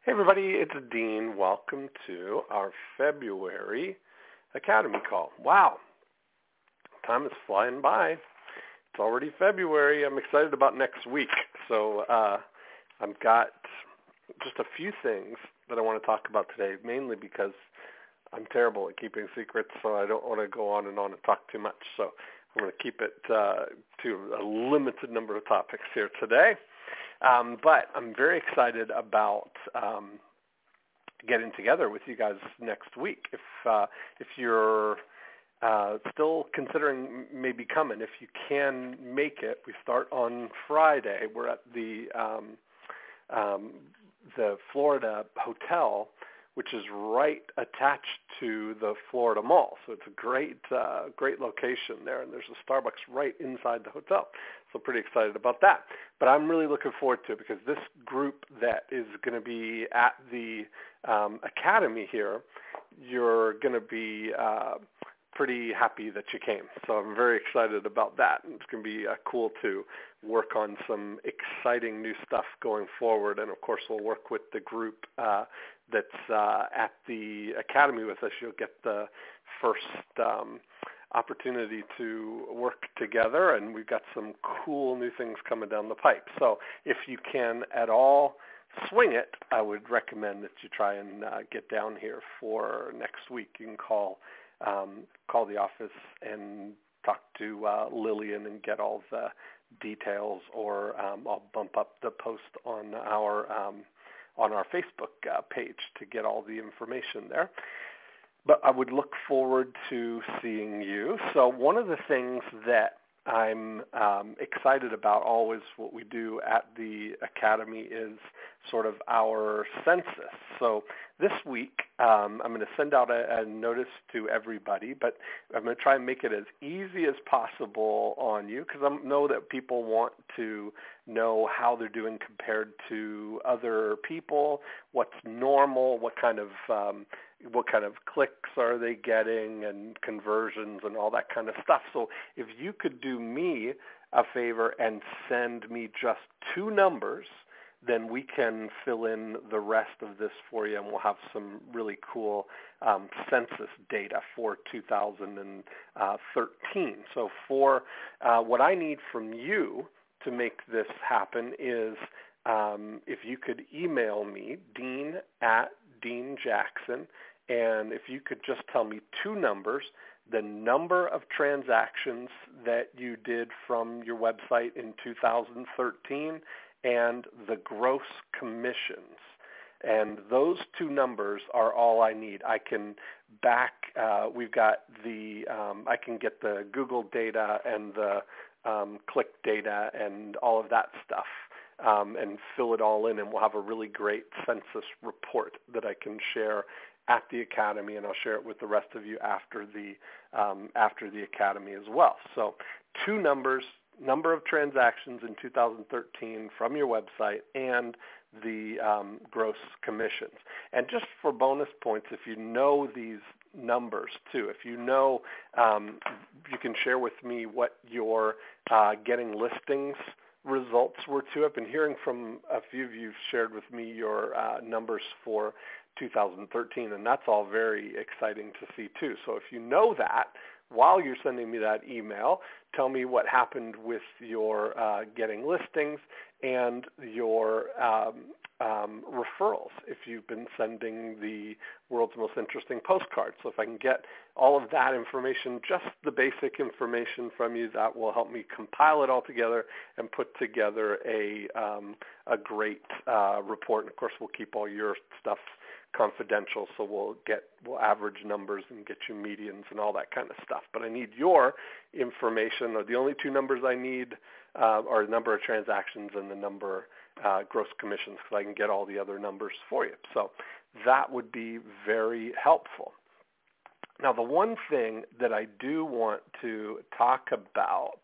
Hey everybody, it's Dean. Welcome to our February Academy call. Wow, time is flying by. It's already February. I'm excited about next week. So I've got just a few things that I want to talk about today, mainly because I'm terrible at keeping secrets, so I don't want to go on and talk too much. So I'm going to keep it to a limited number of topics here today. But I'm very excited about getting together with you guys next week. If you're still considering maybe coming, if you can make it, we start on Friday. We're at the Florida Hotel, which is right attached to the Florida Mall. So it's a great location there, and there's a Starbucks right inside the hotel. So pretty excited about that. But I'm really looking forward to it because this group that is going to be at the Academy here, you're going to be pretty happy that you came. So I'm very excited about that. And it's going to be cool to work on some exciting new stuff going forward. And, of course, we'll work with the group that's at the Academy with us. You'll get the first opportunity to work together, and we've got some cool new things coming down the pipe. So if you can at all swing it, I would recommend that you try and get down here for next week. You can call the office and talk to Lillian and get all the details, or I'll bump up the post on our Facebook page to get all the information there. But I would look forward to seeing you. So one of the things that I'm excited about, always what we do at the Academy, is sort of our census. So this week I'm going to send out a notice to everybody, but I'm going to try and make it as easy as possible on you, because I know that people want to know how they're doing compared to other people, what's normal, what kind of clicks are they getting, and conversions and all that kind of stuff. So if you could do me a favor and send me just two numbers, then we can fill in the rest of this for you, and we'll have some really cool census data for 2013. So for what I need from you to make this happen is if you could email me, Dean@DeanJackson, and if you could just tell me two numbers, the number of transactions that you did from your website in 2013 and the gross commissions. And those two numbers are all I need. I can we've got I can get the Google data and the click data and all of that stuff, and fill it all in, and we'll have a really great census report that I can share at the Academy, and I'll share it with the rest of you after the Academy as well. So two numbers, number of transactions in 2013 from your website, and the gross commissions. And just for bonus points, if you know these numbers too, if you know, you can share with me what your getting listings results were too. I've been hearing from a few of you shared with me your numbers for 2013, and that's all very exciting to see too. So if you know that, while you're sending me that email, tell me what happened with your getting listings and your referrals, if you've been sending the world's most interesting postcards. So if I can get all of that information, just the basic information from you, that will help me compile it all together and put together a great report. And of course, we'll keep all your stuff confidential, so we'll average numbers and get you medians and all that kind of stuff. But I need your information. The only two numbers I need are the number of transactions and the number gross commissions, because I can get all the other numbers for you. So that would be very helpful. Now, the one thing that I do want to talk about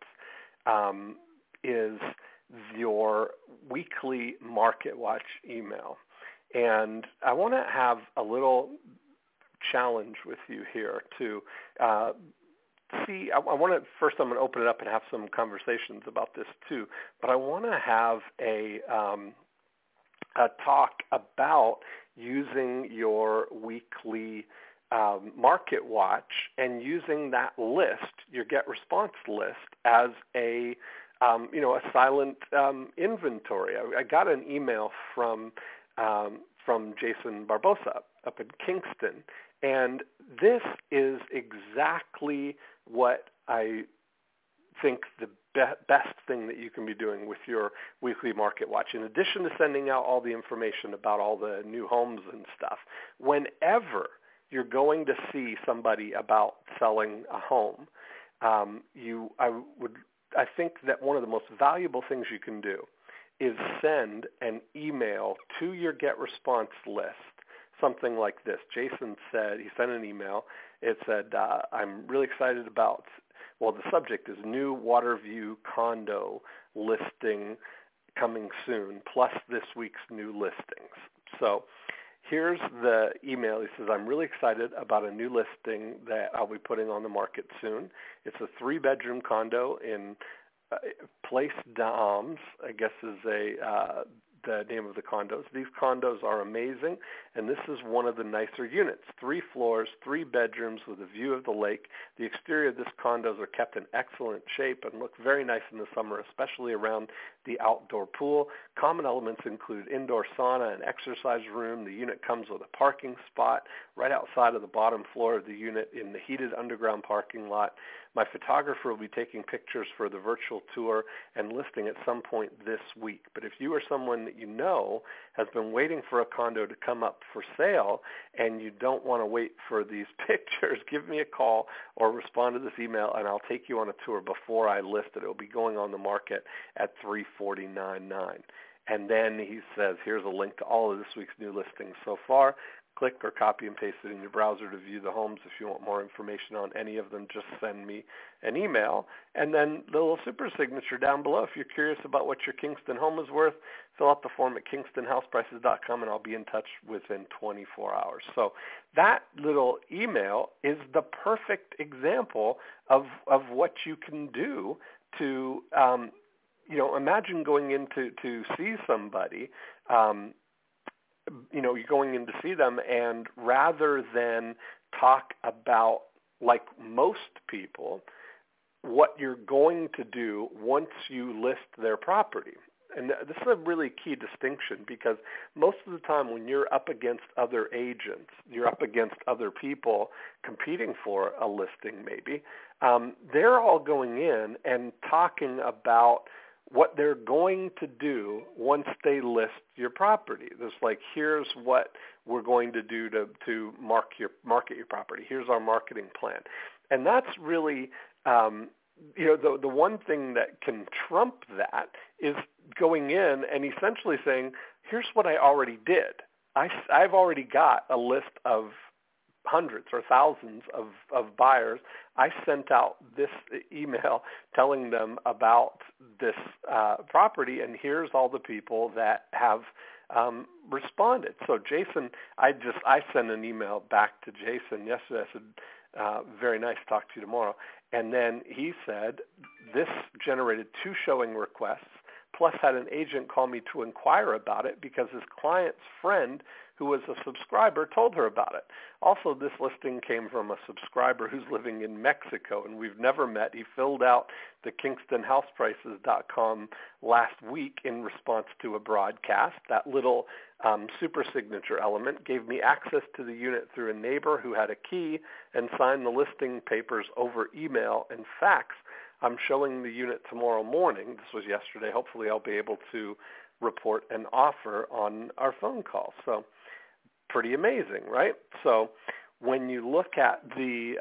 is your weekly Market Watch email. And I want to have a little challenge with you here to see. I want to first. I'm going to open it up and have some conversations about this too. But I want to have talk about using your weekly Market Watch and using that list, your get response list, as a a silent inventory. I got an email from Jason Barbosa up in Kingston, and this is exactly what I think the best thing that you can be doing with your weekly Market Watch. In addition to sending out all the information about all the new homes and stuff, whenever you're going to see somebody about selling a home, I think that one of the most valuable things you can do is send an email to your get response list, something like this. Jason said, he sent an email. It said, I'm really excited about, well, the subject is new Waterview condo listing coming soon, plus this week's new listings. So here's the email. He says, I'm really excited about a new listing that I'll be putting on the market soon. It's a 3-bedroom condo in Place d'Ams, I guess is the name of the condos. These condos are amazing, and this is one of the nicer units. 3 floors, 3 bedrooms with a view of the lake. The exterior of this condos are kept in excellent shape and look very nice in the summer, especially around the outdoor pool. Common elements include indoor sauna and exercise room. The unit comes with a parking spot right outside of the bottom floor of the unit in the heated underground parking lot. My photographer will be taking pictures for the virtual tour and listing at some point this week. But if you or someone that you know has been waiting for a condo to come up for sale and you don't want to wait for these pictures, give me a call or respond to this email, and I'll take you on a tour before I list it. It will be going on the market at $349.9. And then he says, here's a link to all of this week's new listings so far. Click or copy and paste it in your browser to view the homes. If you want more information on any of them, just send me an email. And then the little super signature down below. If you're curious about what your Kingston home is worth, fill out the form at kingstonhouseprices.com, and I'll be in touch within 24 hours. So that little email is the perfect example of what you can do to, imagine going in to see somebody, you're going in to see them, and rather than talk about, like most people, what you're going to do once you list their property. And this is a really key distinction, because most of the time when you're up against other agents, you're up against other people competing for a listing maybe, they're all going in and talking about what they're going to do once they list your property. There's like, here's what we're going to do to market your property. Here's our marketing plan. And that's really, the one thing that can trump that is going in and essentially saying, here's what I already did. I've already got a list of hundreds or thousands of buyers. I sent out this email telling them about this property, and here's all the people that have responded. So Jason, I sent an email back to Jason yesterday. I said, very nice, talk to you tomorrow. And then he said, this generated 2 showing requests, plus had an agent call me to inquire about it because his client's friend, who was a subscriber, told her about it. Also, this listing came from a subscriber who's living in Mexico, and we've never met. He filled out the KingstonHousePrices.com last week in response to a broadcast. That little super signature element gave me access to the unit through a neighbor who had a key and signed the listing papers over email and fax. I'm showing the unit tomorrow morning. This was yesterday. Hopefully I'll be able to report an offer on our phone call. So pretty amazing, right? So when you look at the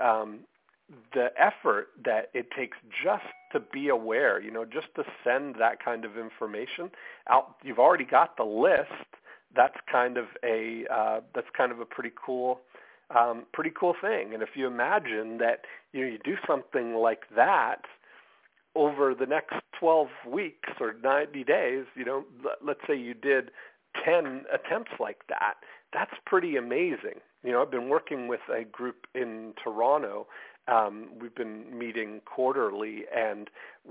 effort that it takes just to be aware, just to send that kind of information out, you've already got the list. That's kind of a pretty cool thing. And if you imagine that you do something like that over the next 12 weeks or 90 days, let's say you did 10 attempts like that, that's pretty amazing. I've been working with a group in Toronto. We've been meeting quarterly, and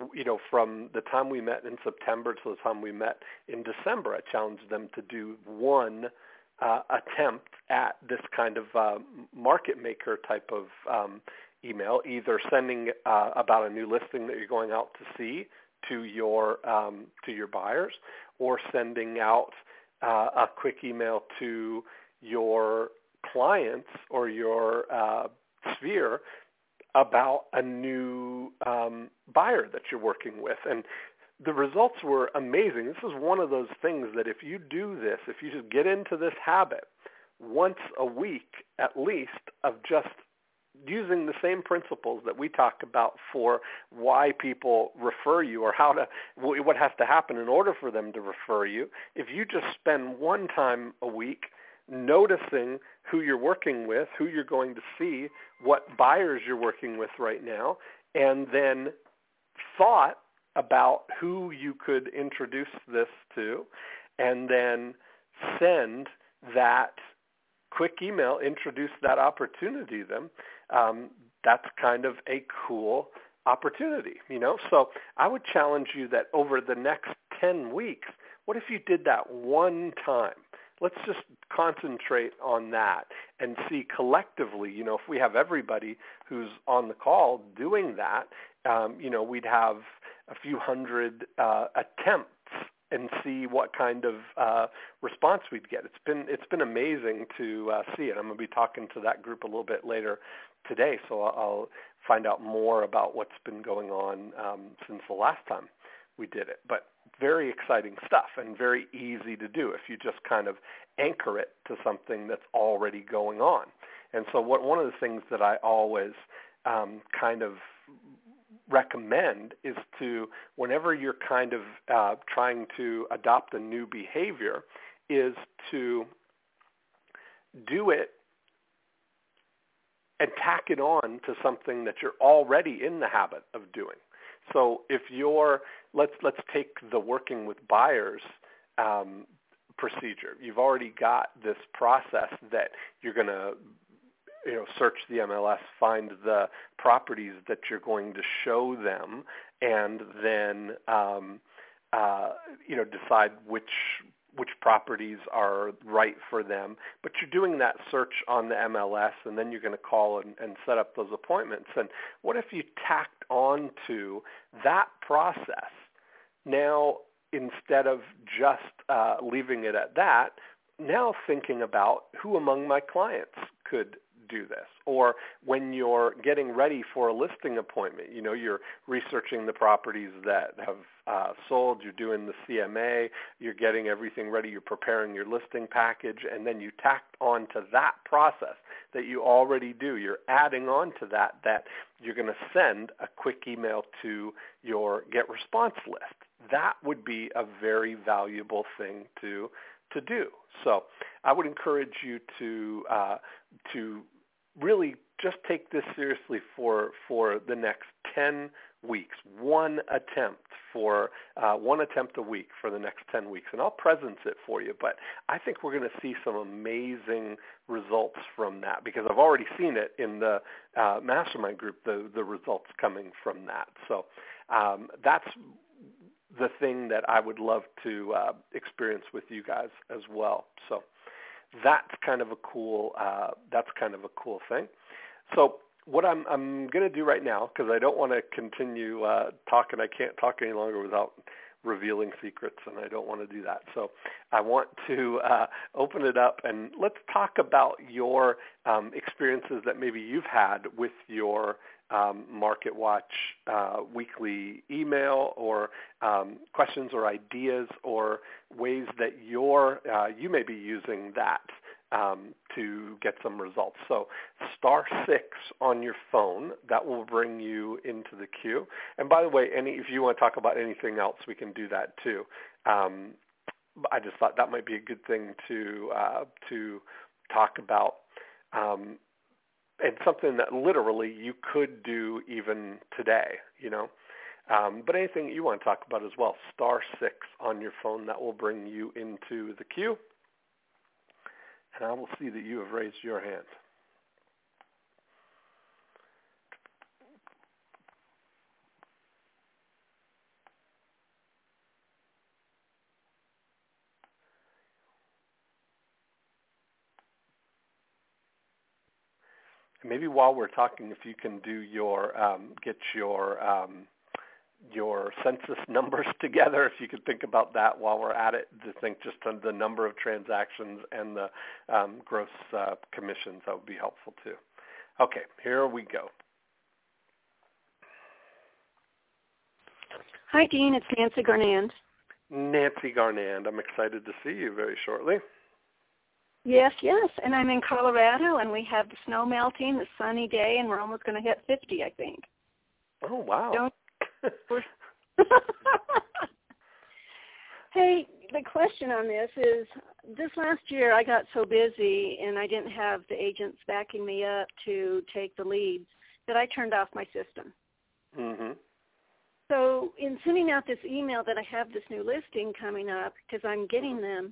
from the time we met in September to the time we met in December, I challenged them to do one attempt at this kind of market maker type of email, either sending about a new listing that you're going out to see to your buyers, or sending out a quick email to your clients or your sphere about a new buyer that you're working with. And the results were amazing. This is one of those things that if you do this, if you just get into this habit once a week at least of just using the same principles that we talk about for why people refer you, or what has to happen in order for them to refer you, if you just spend one time a week noticing who you're working with, who you're going to see, what buyers you're working with right now, and then thought about who you could introduce this to, and then send that quick email, introduce that opportunity to them, that's kind of a cool opportunity, So I would challenge you that over the next 10 weeks, what if you did that one time? Let's just concentrate on that and see collectively, if we have everybody who's on the call doing that, we'd have a few hundred attempts and see what kind of response we'd get. It's been amazing to see it. I'm going to be talking to that group a little bit later today, so I'll find out more about what's been going on since the last time we did it. But very exciting stuff and very easy to do if you just kind of anchor it to something that's already going on. And so one of the things that I always kind of recommend is to, whenever you're kind of trying to adopt a new behavior, is to do it and tack it on to something that you're already in the habit of doing. So if let's take the working with buyers procedure. You've already got this process that you're going to search the MLS, find the properties that you're going to show them, and then decide which properties are right for them. But you're doing that search on the MLS, and then you're going to call and set up those appointments. And what if you tacked on to that process now, instead of just leaving it at that, now thinking about who among my clients could do this? Or when you're getting ready for a listing appointment, you're researching the properties that have sold, you're doing the CMA, you're getting everything ready, you're preparing your listing package, and then you tacked on to that process that you already do. You're adding on to that you're going to send a quick email to your get response list. That would be a very valuable thing to do. So I would encourage you to really just take this seriously for the next 10 weeks, one attempt a week for the next 10 weeks. And I'll presence it for you, but I think we're going to see some amazing results from that, because I've already seen it in the mastermind group, the results coming from that. So that's the thing that I would love to experience with you guys as well. So that's kind of a cool thing. So what I'm going to do right now, because I don't want to continue talking, I can't talk any longer without revealing secrets, and I don't want to do that. So I want to open it up, and let's talk about your experiences that maybe you've had with your Market Watch weekly email, or questions or ideas, or ways that you may be using that to get some results. So *6 on your phone, that will bring you into the queue. And by the way, if you want to talk about anything else, we can do that too. I just thought that might be a good thing to talk about. And something that literally you could do even today, But anything you want to talk about as well, *6 on your phone, that will bring you into the queue. And I will see that you have raised your hand. Maybe while we're talking, if you can do your get your census numbers together, if you could think about that while we're at it, to think just on the number of transactions and the gross commissions, that would be helpful too. Okay, here we go. Hi, Dean. It's Nancy Garnand. Nancy Garnand, I'm excited to see you very shortly. Yes, and I'm in Colorado, and we have the snow melting, the sunny day, and we're almost going to hit 50, I think. Oh, wow. Hey, the question on this is, this last year I got so busy and I didn't have the agents backing me up to take the leads that I turned off my system. Mm-hmm. So in sending out this email that I have this new listing coming up, because I'm getting them,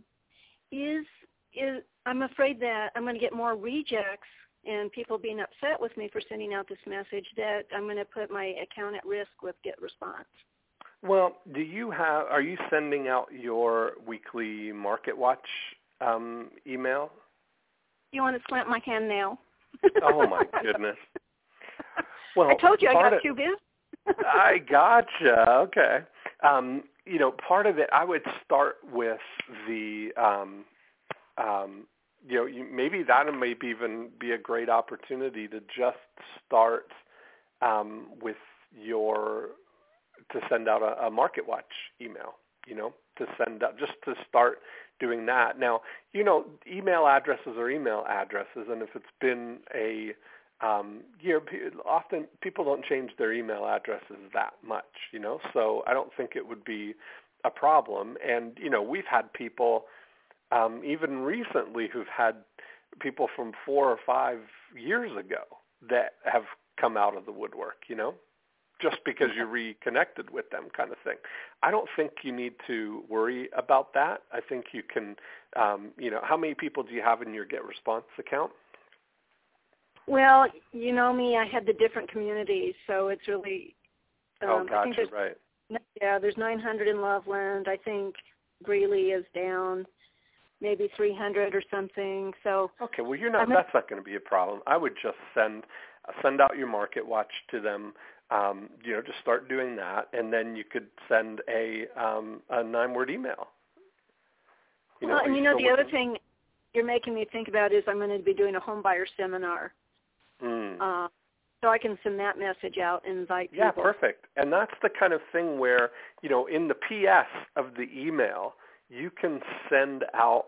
I'm afraid that I'm going to get more rejects and people being upset with me for sending out this message, that I'm going to put my account at risk with GetResponse. Well, are you sending out your weekly Market Watch email? You want to slap my hand now? Oh, my goodness. Well, I told you I got too busy. I gotcha. Okay. Part of it, I would start with the maybe that may even be a great opportunity to just start with to send out a Market Watch email, to send out, just to start doing that. Now, email addresses are email addresses, and if it's been a year, often people don't change their email addresses that much, so I don't think it would be a problem. And, we've had people even recently who've had people from 4 or 5 years ago that have come out of the woodwork, just because you reconnected with them, kind of thing. I don't think you need to worry about that. I think you can, how many people do you have in your GetResponse account? Well, you know me, I had the different communities, so it's really... gotcha, right. Yeah, there's 900 in Loveland. I think Greeley is down maybe 300 or something. So okay, well, that's not going to be a problem. I would just send out your Market Watch to them. Just start doing that, and then you could send a 9-word emaa. The other thing you're making me think about is I'm going to be doing a home buyer seminar. So I can send that message out and invite people. Yeah, perfect. And that's the kind of thing where, in the PS of the email, you can send out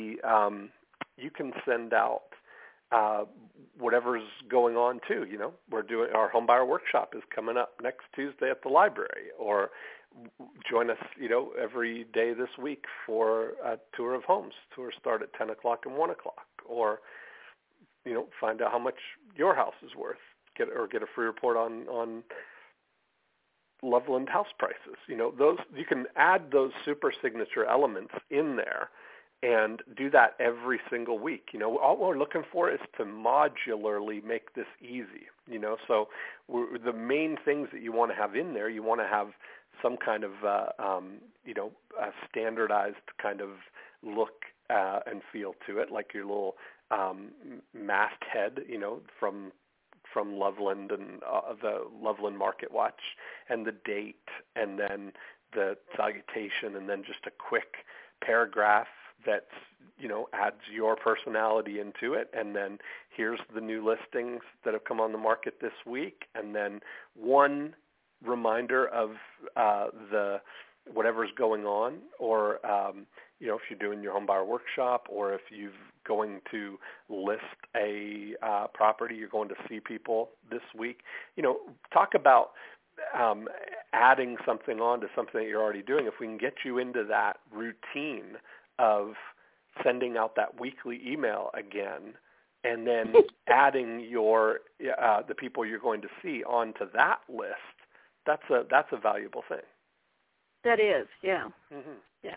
whatever's going on too. We're doing our home buyer workshop is coming up next Tuesday at the library, or join us, every day this week for a tour of homes. Tours start at 10 o'clock and 1 o'clock, or, find out how much your house is worth. Get a free report on Loveland house prices. Those, you can add those super signature elements in there and do that every single week. All we're looking for is to modularly make this easy. So the main things that you want to have in there, you want to have some kind of a standardized kind of look and feel to it, like your little masthead, from Loveland and the Loveland Market Watch, and the date, and then the salutation, and then just a quick paragraph that adds your personality into it, and then here's the new listings that have come on the market this week, and then one reminder of the whatever's going on, or if you're doing your home buyer workshop, or if you're going to list a property, you're going to see people this week. Talk about adding something on to something that you're already doing. If we can get you into that routine of sending out that weekly email again, and then adding the people you're going to see onto that list, that's a valuable thing. That is, yeah. Mm-hmm. Yeah.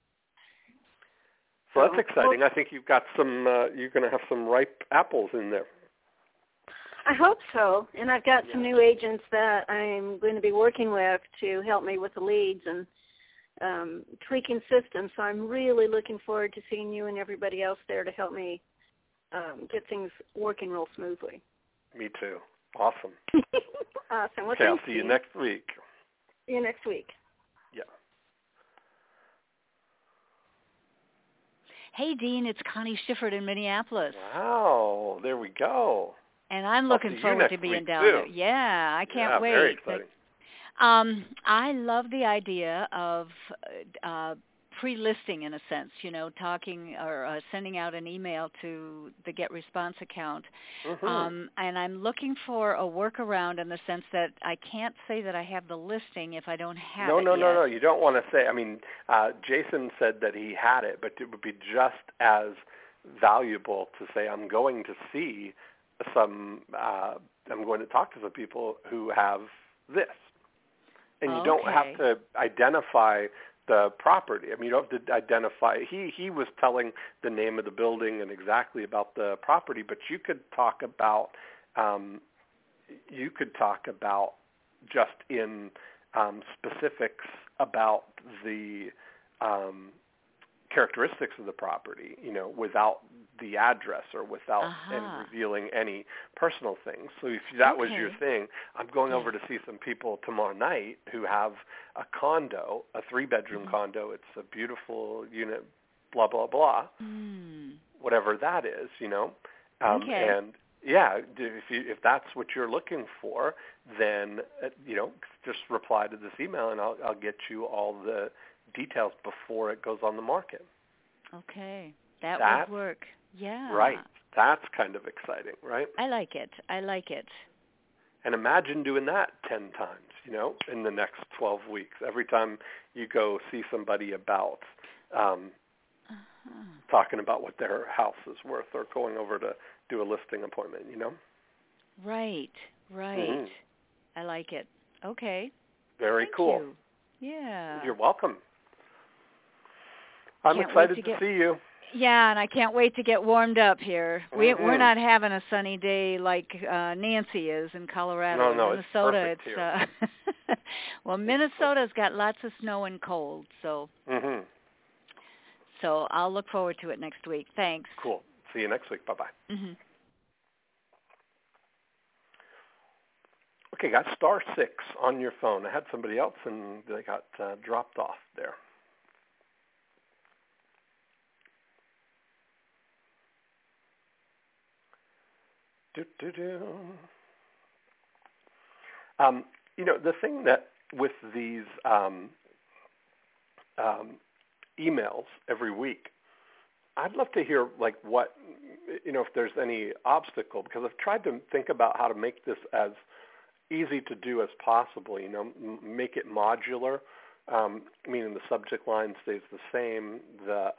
So that's exciting. I think you've got some. You're going to have some ripe apples in there. I hope so. And I've got some new agents that I'm going to be working with to help me with the leads and tweaking systems. So I'm really looking forward to seeing you and everybody else there to help me get things working real smoothly. Me too. Awesome. Awesome. Well, okay, I'll see you next week. See you next week. Yeah. Hey, Dean, it's Connie Schifford in Minneapolis. Wow, there we go. And I'm looking forward to being down there. Yeah, I can't wait. Very exciting. I love the idea of pre-listing, in a sense, talking or sending out an email to the GetResponse account. Mm-hmm. And I'm looking for a workaround in the sense that I can't say that I have the listing if I don't have it yet. No. You don't want to say. I mean, Jason said that he had it, but it would be just as valuable to say, I'm going to see I'm going to talk to some people who have this. And you don't have to identify the property. I mean, you don't have to identify. He was telling the name of the building and exactly about the property, but you could talk about just in specifics about the characteristics of the property, without the address or without revealing any personal things. So if that was your thing, I'm going over to see some people tomorrow night who have a condo, a 3-bedroom condo. It's a beautiful unit, blah, blah, blah, whatever that is, And if that's what you're looking for, then, just reply to this email and I'll get you all the details before it goes on the market. Okay. That would work. Yeah. Right. That's kind of exciting, right? I like it. And imagine doing that 10 times, in the next 12 weeks. Every time you go see somebody about talking about what their house is worth or going over to do a listing appointment, Right. Mm-hmm. I like it. Okay. Very cool. You. Yeah. You're welcome. I'm excited to see you. Yeah, and I can't wait to get warmed up here. We're not having a sunny day like Nancy is in Colorado. No, Minnesota, it's perfect here. Well, Minnesota's got lots of snow and cold, so so I'll look forward to it next week. Thanks. Cool. See you next week. Bye-bye. Mm-hmm. Okay, got *6 on your phone. I had somebody else, and they got dropped off there. The thing that with these emails every week, I'd love to hear what, if there's any obstacle, because I've tried to think about how to make this as easy to do as possible, make it modular, meaning the subject line stays the same, the,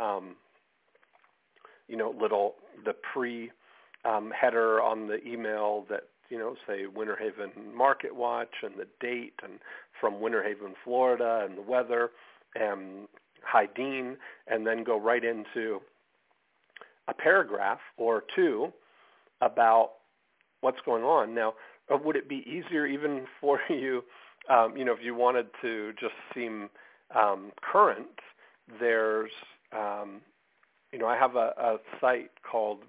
the pre header on the email that, say Winter Haven Market Watch and the date and from Winter Haven, Florida and the weather and hi Dean, and then go right into a paragraph or two about what's going on. Now, would it be easier even for you, if you wanted to just seem current, there's, I have a site called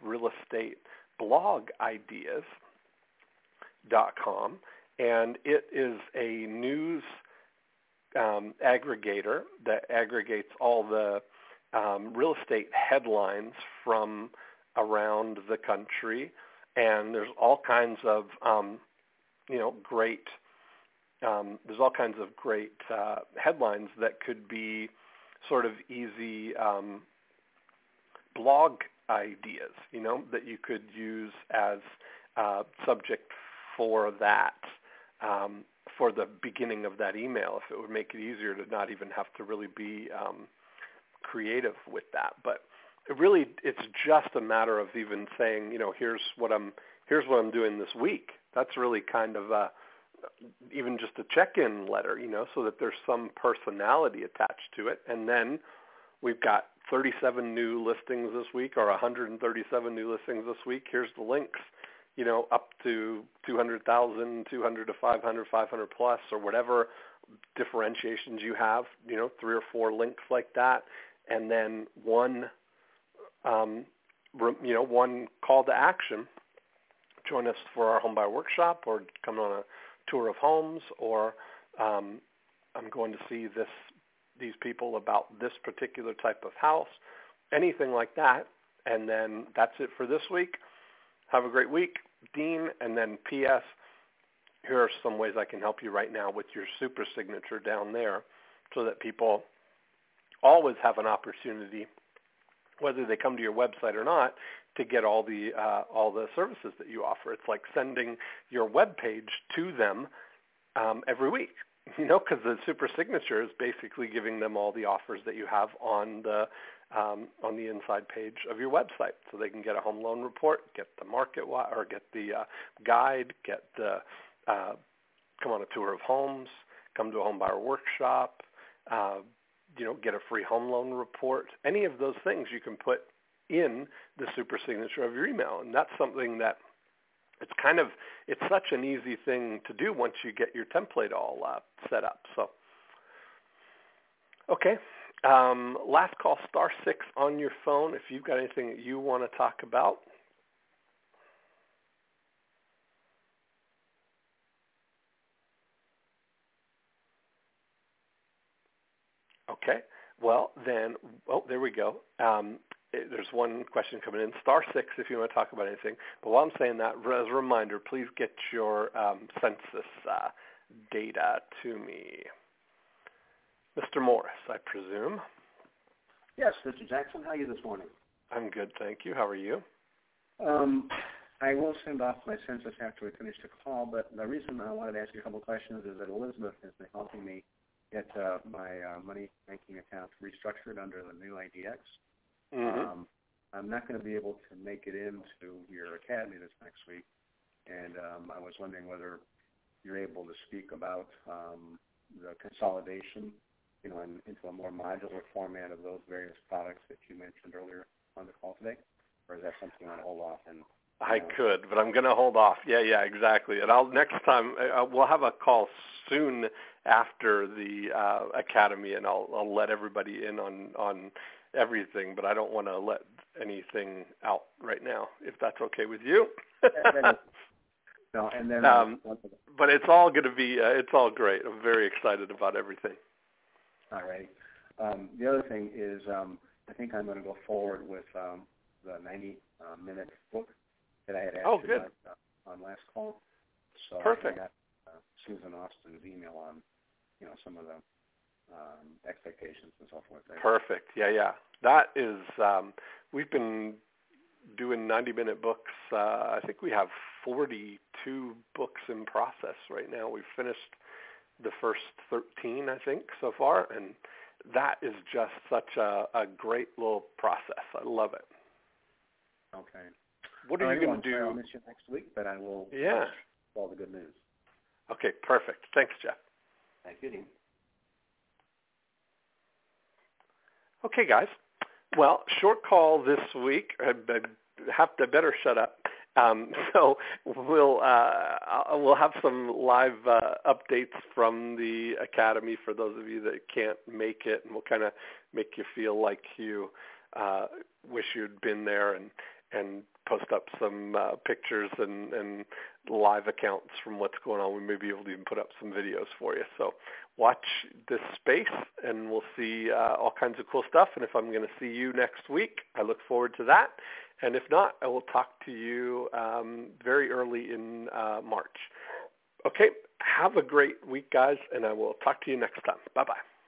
realestateblogIdeas.com, and it is a news aggregator that aggregates all the real estate headlines from around the country, and there's all kinds of great headlines that could be sort of easy blog ideas, that you could use as subject for that, for the beginning of that email, if it would make it easier to not even have to really be creative with that. But it's just a matter of even saying, here's what I'm doing this week. That's really kind of even just a check-in letter, so that there's some personality attached to it. And then we've got 37 new listings this week, or 137 new listings this week. Here's the links, up to 200,000, 200 to 500, 500 plus, or whatever differentiations you have, 3 or 4 links like that. And then one call to action. Join us for our home buyer workshop, or come on a tour of homes, or I'm going to see these people about this particular type of house, anything like that. And then that's it for this week. Have a great week, Dean. And then P.S., here are some ways I can help you right now with your super signature down there, so that people always have an opportunity, whether they come to your website or not, to get all the services that you offer. It's like sending your web page to them every week, because the super signature is basically giving them all the offers that you have on the inside page of your website, so they can get a home loan report, get the market or get the guide, get the come on a tour of homes, come to a home buyer workshop, get a free home loan report. Any of those things you can put in the super signature of your email. And that's something that it's such an easy thing to do once you get your template all set up. So, okay. Last call, *6 on your phone if you've got anything that you want to talk about. Okay. Well, then, there we go. There's one question coming in. *6 if you want to talk about anything. But while I'm saying that, as a reminder, please get your census data to me. Mr. Morris, I presume. Yes, Mr. Jackson. How are you this morning? I'm good, thank you. How are you? I will send off my census after we finish the call, but the reason I wanted to ask you a couple of questions is that Elizabeth has been helping me get my money banking account restructured under the new IDX. Mm-hmm. I'm not going to be able to make it into your academy this next week, and I was wondering whether you're able to speak about the consolidation, into a more modular format of those various products that you mentioned earlier on the call today, or is that something I'll hold off? I could, but I'm going to hold off. Yeah, exactly. And next time we'll have a call soon after the academy, and I'll let everybody in on everything, but I don't want to let anything out right now, if that's okay with you. No, and then. But it's all going to be. It's all great. I'm very excited about everything. All right. The other thing is, I think I'm going to go forward with the 90-minute book that I had asked you about on last call. So perfect. I got Susan Austin's email on, some of the expectations and so forth there. Perfect. Yeah. That is, we've been doing 90-minute books. I think we have 42 books in process right now. We've finished the first 13, I think, so far, and that is just such a great little process. I love it. Okay. What are you going to do? I'll miss you next week, but I will all the good news. Okay, perfect. Thanks, Jeff. Thank you, Dean. Okay, guys. Well, short call this week. I better shut up. So we'll have some live updates from the academy for those of you that can't make it, and we'll kind of make you feel like you wish you'd been there, and post up some pictures and live accounts from what's going on. We may be able to even put up some videos for you. So watch this space, and we'll see all kinds of cool stuff. And if I'm going to see you next week, I look forward to that. And if not, I will talk to you very early in March. Okay, have a great week, guys, and I will talk to you next time. Bye-bye.